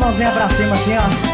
mãozinha pra cima assim, ó.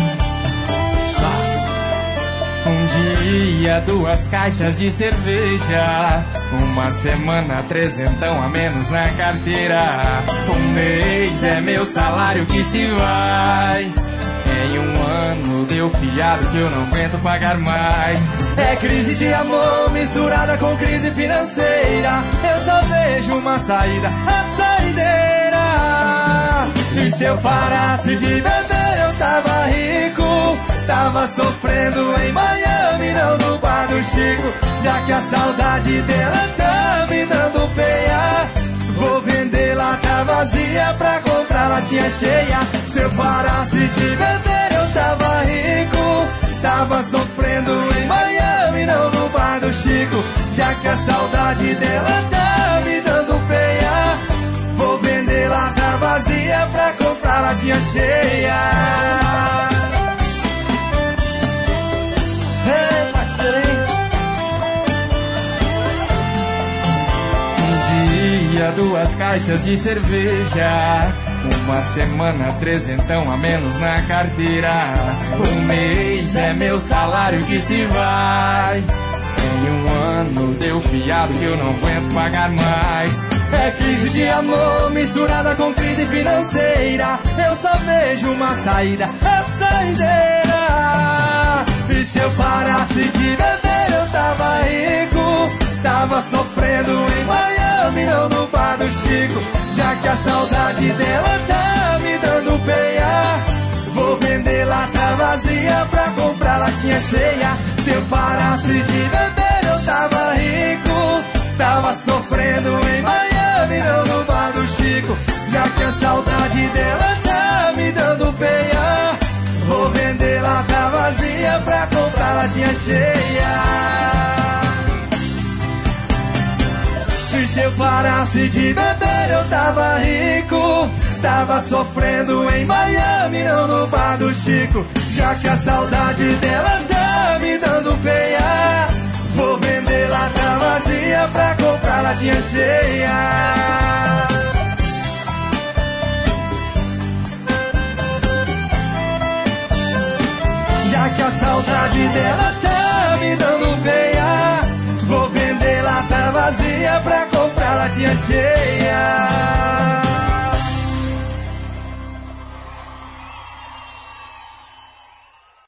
Um dia, 2 caixas de cerveja. Uma semana, 300 a menos na carteira. Um mês é meu salário que se vai. Em um ano deu fiado que eu não aguento pagar mais. É crise de amor misturada com crise financeira. Eu só vejo uma saída, a saideira. E se eu parasse de beber eu tava rico. Tava sofrendo em Miami, não no bar do Chico. Já que a saudade dela tá me dando peia, vou vender lata vazia pra comprar latinha cheia. Se eu parasse de beber eu tava rico. Tava sofrendo em Miami, não no bar do Chico. Já que a saudade dela tá me dando peia, vou vender lata vazia pra comprar latinha cheia. Ei, parceiro, hein? Um dia, 2 caixas de cerveja. Uma semana, 300 a menos na carteira. Um mês é meu salário que se vai. Em um ano deu fiado que eu não aguento pagar mais. É crise de amor misturada com crise financeira. Eu só vejo uma saída, a saideira. E se eu parasse de beber eu tava rico. Tava sofrendo em Miami, não no bar do Chico. Já que a saudade dela tá me dando peia, vou vender lata vazia pra comprar latinha cheia. Se eu parasse de beber eu tava rico. Tava sofrendo em Miami, não no bar do Chico. Já que a saudade dela tá me dando peia, vou vender lata vazia pra comprar latinha cheia. E se eu parasse de beber eu tava rico. Tava sofrendo em Miami, não no bar do Chico. Já que a saudade dela tá me dando peia, vou vender lata vazia pra comprar latinha cheia. Já que a saudade dela tá me dando peia, vou vender lata vazia pra comprar latinha cheia.